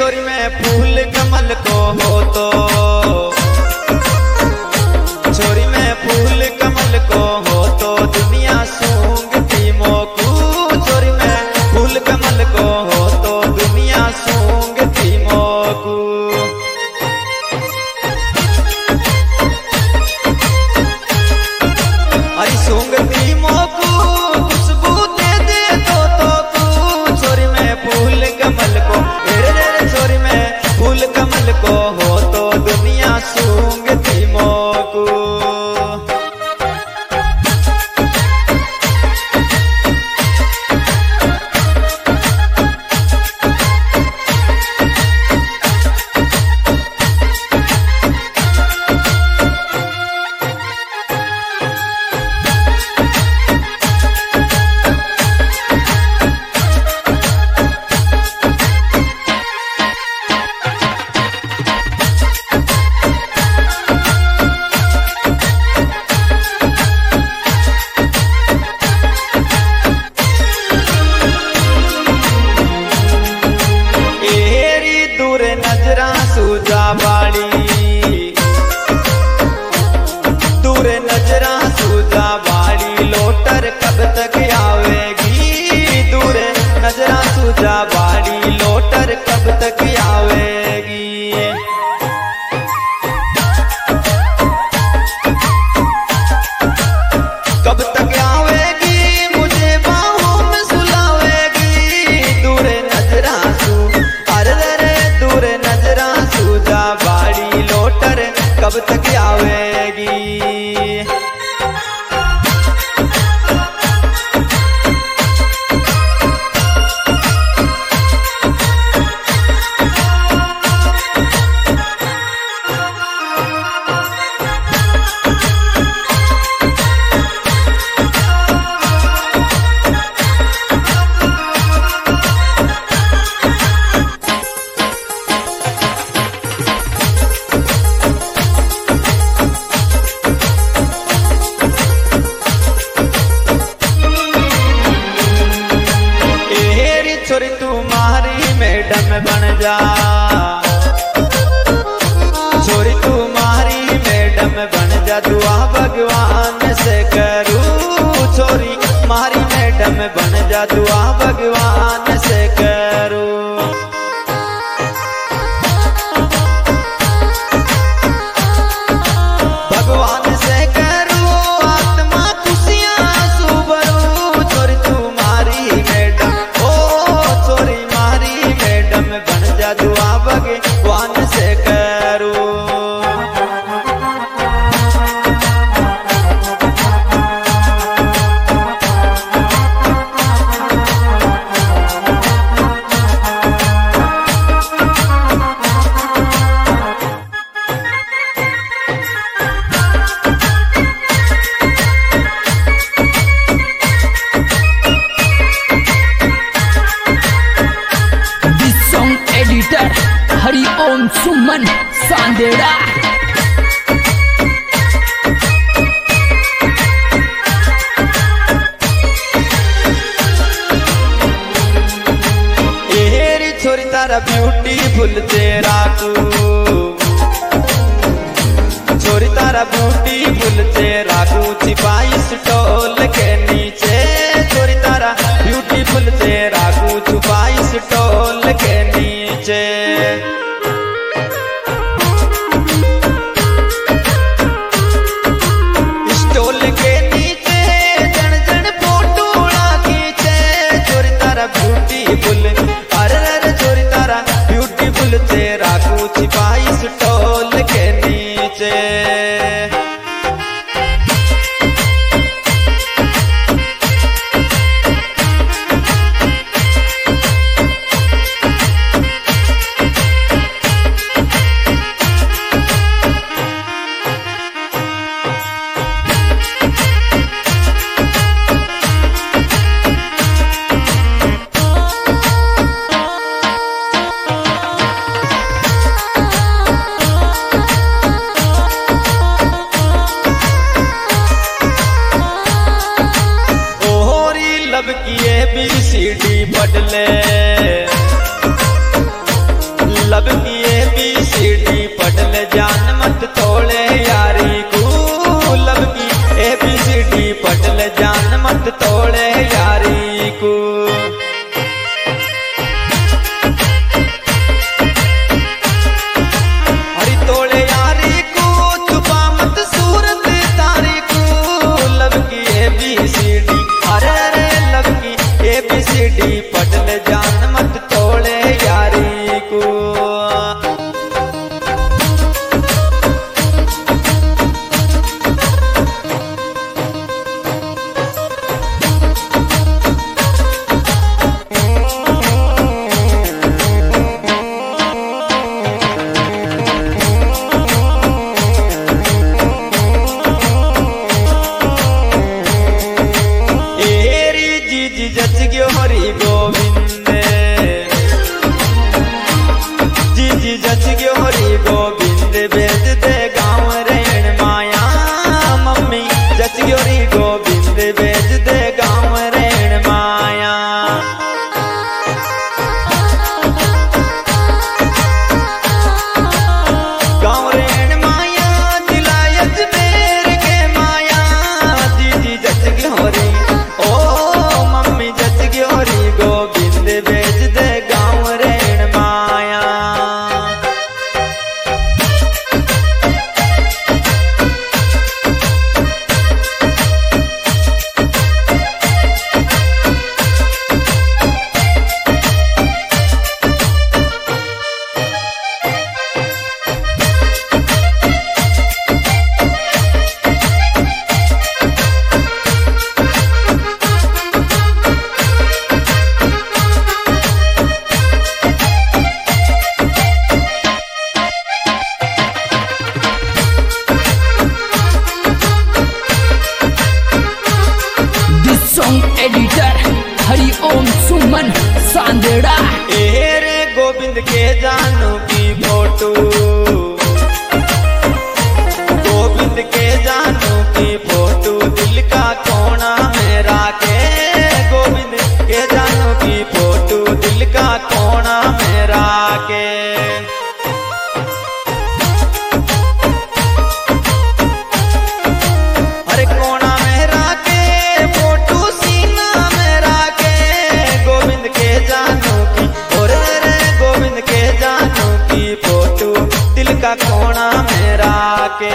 छोरी में फूल कमल को हो तो, छोरी में फूल कमल को हो तो दुनिया सूंघती मोकू। छोरी में फूल कमल को हो तो दुनिया सूंघती मोकू। अरे सूंघती मोकू खुशबू दे दे तो तू। छोरी में फूल कमल को, छोरी में फूल कमल को हो तो दुनिया सूंघती मोकू। सूजा बाड़ी दूर नजरा सूजा बाड़ी लोटर कब तक आवेगी। दूर नजरा सूजा बाड़ी लोटर कब तक आवेगी। कब तक आवेगी मुझे बाहों में सुलावेगी। दूर नजरा दूर नजरा सूजा बाड़ी लोटर कब तक आवेगी। छोरी तू मारी मैडम बन जा। छोरी तू मारी मैडम बन जा दुआ भगवान से करूं। छोरी मारी मैडम बन जा दुआ भगवान से करूं। भगवान से करूं आत्मा खुशियां सुबरू। छोरी तू मारी मैडम बन जा दुआ भगवान से करूं। हरिओम सुमन सांदेड़ा। एरी छोरी तारा ब्यूटीफुल तेरा तू। छोरी तारा ब्यूटीफुल तेरा तू छिपाई स्टॉल के नीचे। छोरी तारा ब्यूटीफुल तेरा तू छुपाई स्टॉल के नीचे। स्टॉल के नीचे जन जन फोटो खींचे। छोरी तारा ब्यूटीफुल, अरे छोरी तारा ब्यूटीफुल तेरा तू छिपाई स्टॉल के नीचे। ABCD पढ़ ले, मत तोड़े यारी को लब की ABCD पटल जान मत तोड़े यारी को। अरे तोड़े यारी को छुपा मत सूरत तारी को लब की ABCD अरे रे लब की ABCD पटल जान मत तोड़े यारी को। जच गयो हरि गोविंद जी जच गयो हरि गोविंद बेद दे गाँव रेण माया मम्मी जच गयो हरि गोविंद बेद दे गाँव रेण माया। गाँव रेण माया दिलायत बेर के माया जी जच गयो हरि हरि गोविंद बेच दे गाँव रेण माया। एडिटर हरि ओम सुमन सांदेड़ा। रे गोविंद के जानू की फोटो गोविंद के जानू की फोटो दिल का कोना में राखे गोविंद के जानू की फोटो दिल का कोना में राखे। अरे कोना में राखे फोटो सीना में राखे गोविंद के जानू की और रे गोविंद के जानू की फोटो दिल का कोना में राखे।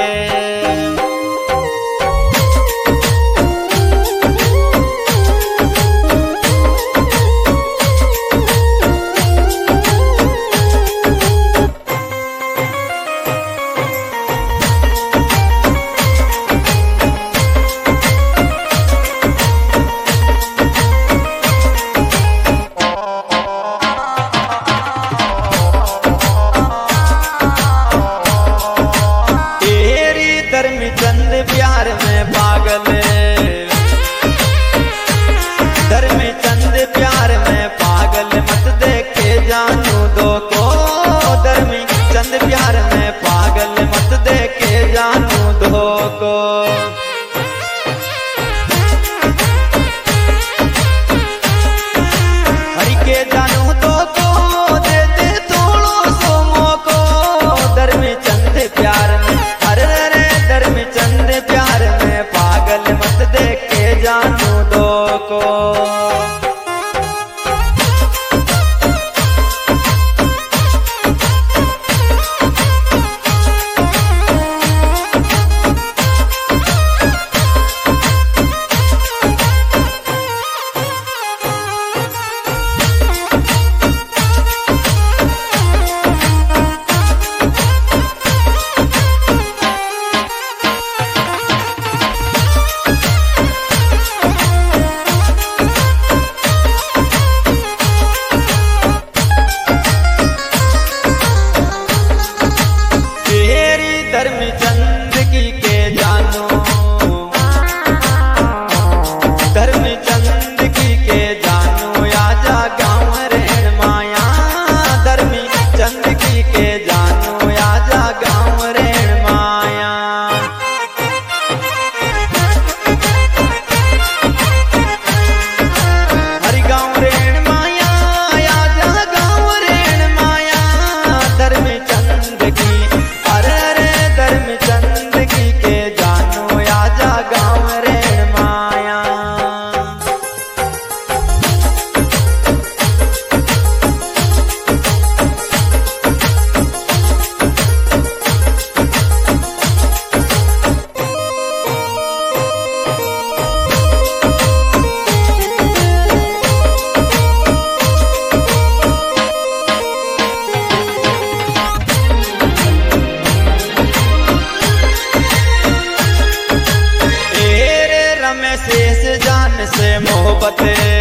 मोहब्बत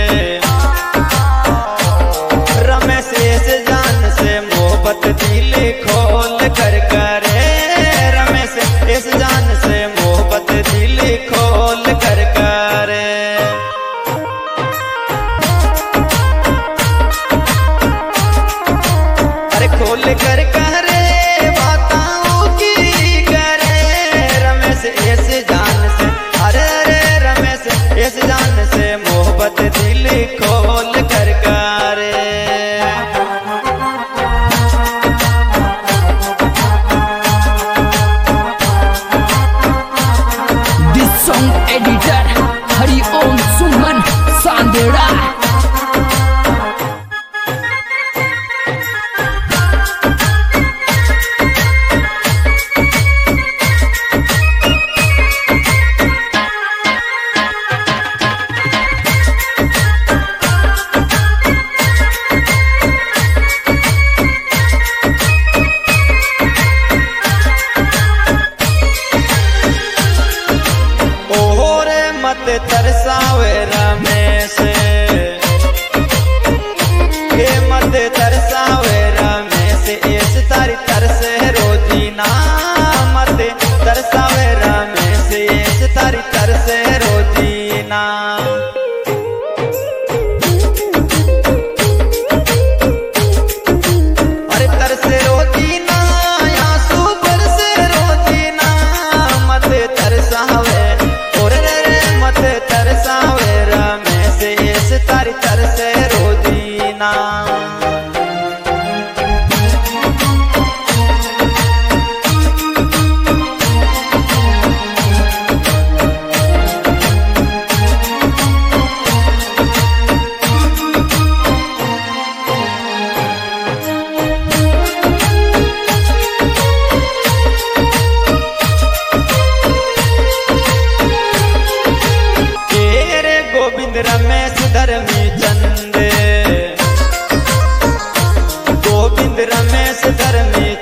रमेश इस जान से मोहब्बत दिल खोल कर करे रमेश इस जान से मोहब्बत दिल खोल कर करे अरे खोल कर करे बाताओं की करे रमेश इस जान से अरे रमेश इस जान से मोहब्बत दिल खोल कर करे Song editor Hari Om Suman Sandera मत तरसावे रमेश के मत तरसावे रमेश इस तारी तरसे रोजीना मत तरसावे रमेश इस तारी तरसे रोजीना अरे तरसे रोजीना आंसू बरसे रोजीना मत तरसावे तरसावे रमेश इस तारी तरसे रोजीना गोविंद रमेश धर्मी चंद गोविंद रमेश धर्मी